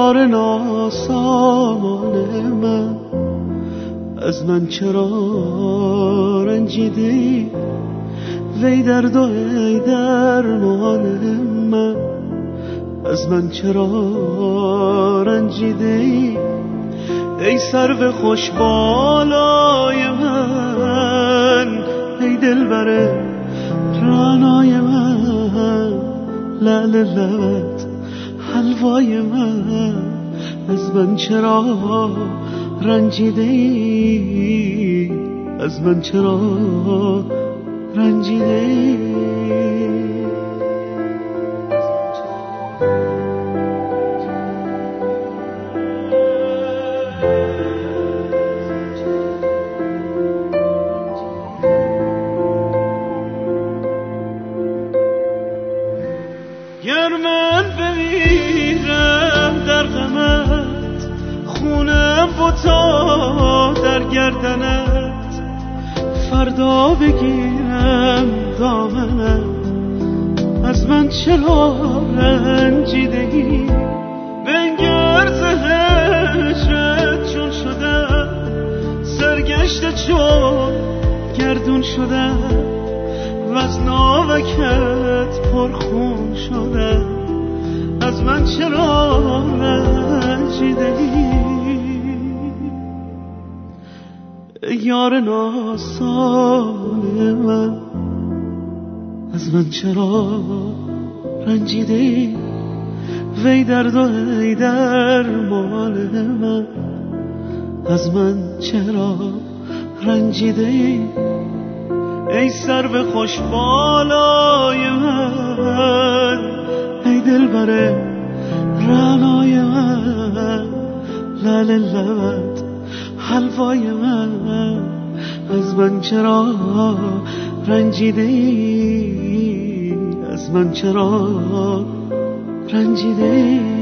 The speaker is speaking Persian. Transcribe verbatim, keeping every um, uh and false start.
یار ناسامان من، از من چرا رنجیدی؟ وی درد و ای درمان من، از من چرا رنجیدی؟ ای سرو خوش بالای من، ای دلبر رعنای من، لعل لبت حلوای من، از من چرا رنجیدی؟ از من چرا رنجیدی؟ گر من بمیرم در غمت، خونم بتا در گردنت، فردا بگیرم دامنت، از من چرا رنجیدگی؟ بنگر ز هجرت چون شدم، سرگشته چون گردون شدم، وز ناوکت پرخون شدم، از من چرا رنجیدگی؟ یار ناسان من، از من چرا رنجیدی؟ وی درد و ای درمان من، از من چرا رنجیدی؟ ای سرو خوش بالای من، ای دلبر رعنای من، لعل لبت حلوای من، از من چرا رنجیدی؟ از من چرا رنجیدی؟